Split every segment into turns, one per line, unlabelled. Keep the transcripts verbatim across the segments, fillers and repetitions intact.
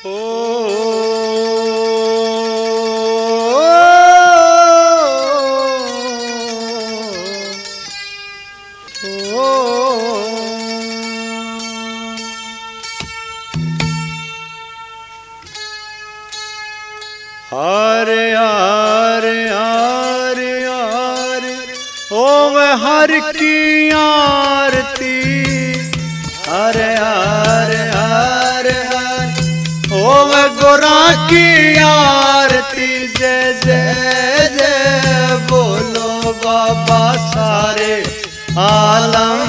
हरे हरे हरे हरे ओम हर की आरती। हरे हरे हरे हरे ओम गोरा की आरती। जय जय जय बोलो बाबा सारे आलम।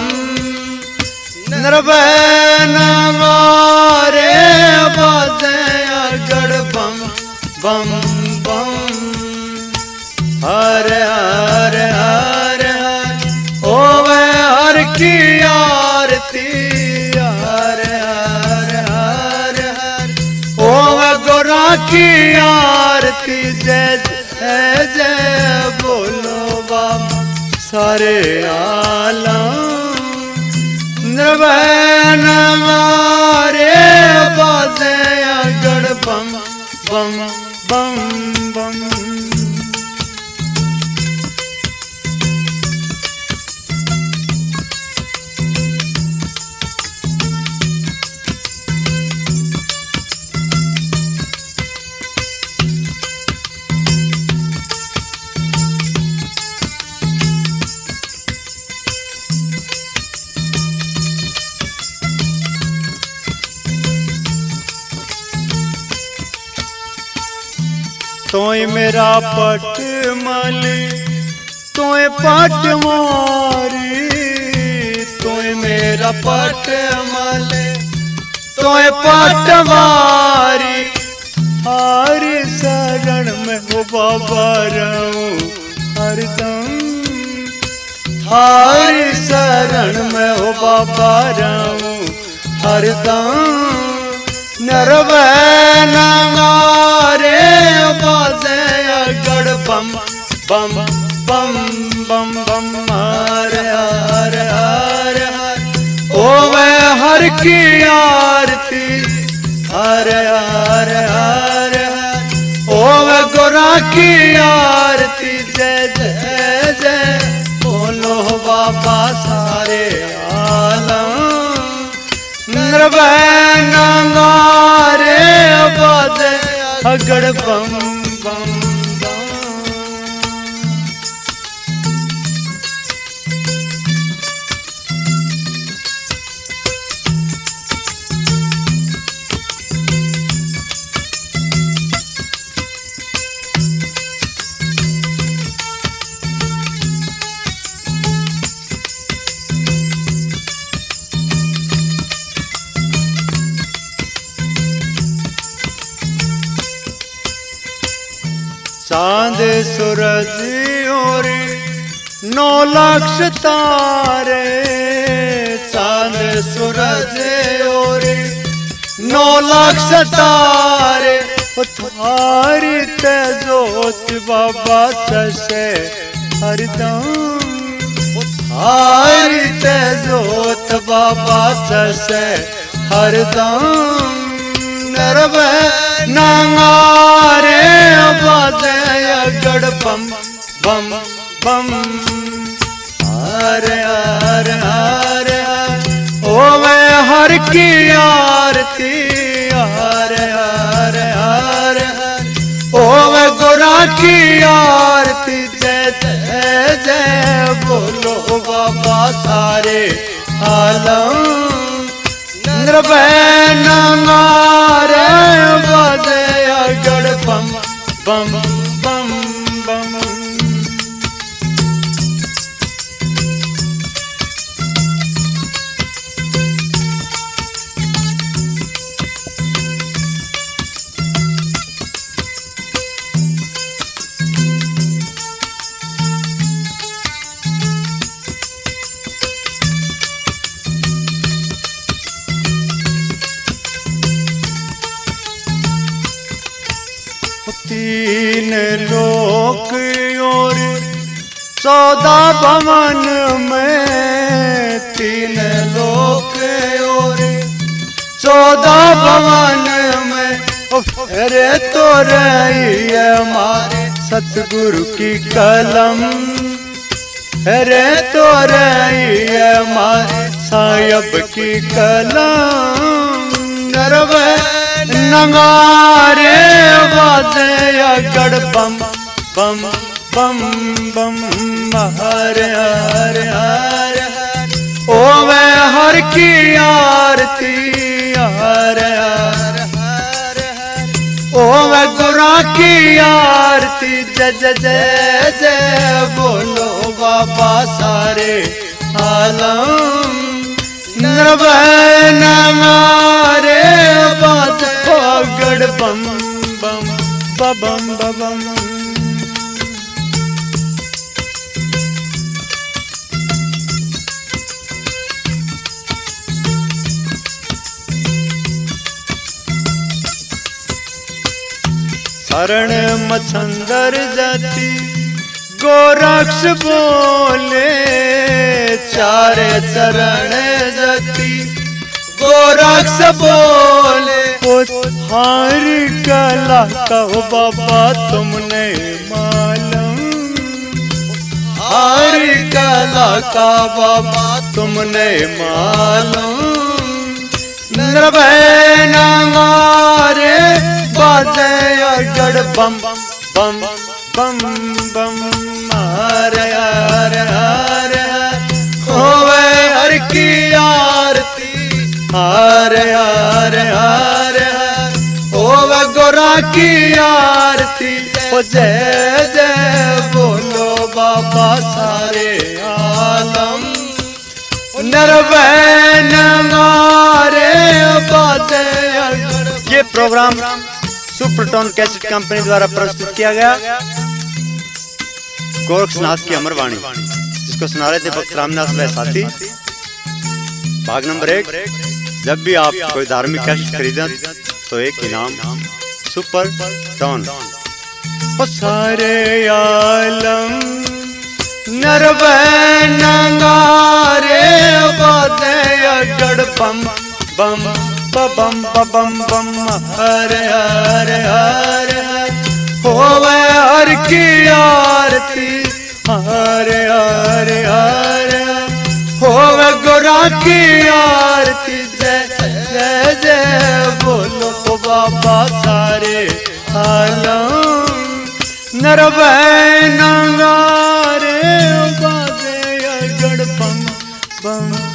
निर्भय नमारे बाजे अगड़ बम बम बम। हरे हरे हरे हरे ओम हर की आरती। हरे हरे हरे हरे ओम गोरा की आरती। जय जय जय बोलो बाबा सारे आलम। निर्भय नमारे बाजे अगड़ बम बम बम बम। तोय मेरा पट माली तोय पट मारी। तोय मेरा पट माले तोय पट मारी। हरि शरण में हो बाबा रहूं हरदम। हरि शरण में हो बाबा रहूं हरदम। निर्भय नमारे बाजे अगड़ बम बम बम बम बम। हरे हरे हरे हरे ओम हर की आरती। हरे हरे हरे हरे ओम गोरा की आरती। जय जय जय बोलो बाबा सारे आलम। निर्भय नगारे बाजे अगड़ बम बम बम। चांद सूरज और नौ लक्ष तारे। चांद सूरज और नौ लक्ष तारे। थारी तेजोत बाबा तसे हरदम। थारी तेजोत बाबा तसे हरदम। निर्भय नगारे बाजे अगड़ बम बम बम। हरे हरे हरे हरे ओम हर की आरती। हरे हरे हरे हरे ओम गोरा की आरती। जय जय जय बोलो बाबा सारे आलम। निर्भय नगारे बाजे अगड़ बम बम बम बम। तीन लोक और चौदह भवन में। तीन लोक और चौदह भवन में अरे तो रही है हमारे सतगुरु की कलम, अरे तो रही है हमारे साहब की कलम। नरवे नगारे बाजे अगड़ बम बम बम बम हरे हरे हरे ओ वे हर की आरती हरे हरे हरे ओ वे गुरा की आरती जय जय जय जय बोलो बाबा सारे आलम। नरवे नगारे बाजे अगड़ बम बम बम बम। शरण मछंदर जाति गोरक्ष बोले, चारे चरण जाति गोरक्ष बोले। हार कला कहो बाबा तुमने मालूम, हार कला का बाबा तुमने मालूम। नरवे नगारे बाजे अगड़ बम बम बम बम हरे हरे हरे होवे हर की आरती हरे हरे हरे होवे गोरा की आरती। ओ जय जय बोलो बाबा सारे आलम। नरवे नगारे बाजे ये प्रोग्राम सुपरटोन कैसेट कंपनी द्वारा प्रस्तुत किया गया। गोरक्षनाथ की अमरवाणी जिसको सुना रहे थे भक्त रामदास व साथी। भाग नंबर एक, जब भी आप कोई धार्मिक कैसेट खरीदें तो एक इनाम सुपर टोन। सारे आलम नरवे नगारे बाजे अगड़ बम बम बम बम बम हरे हरे हरे होवे हर की आरती हरे हरे हरे होवे गोरा की आरती। जय जय जय बोलो बाबा सारे आलम। नरवे नगारे बाजे अगड़ बम बम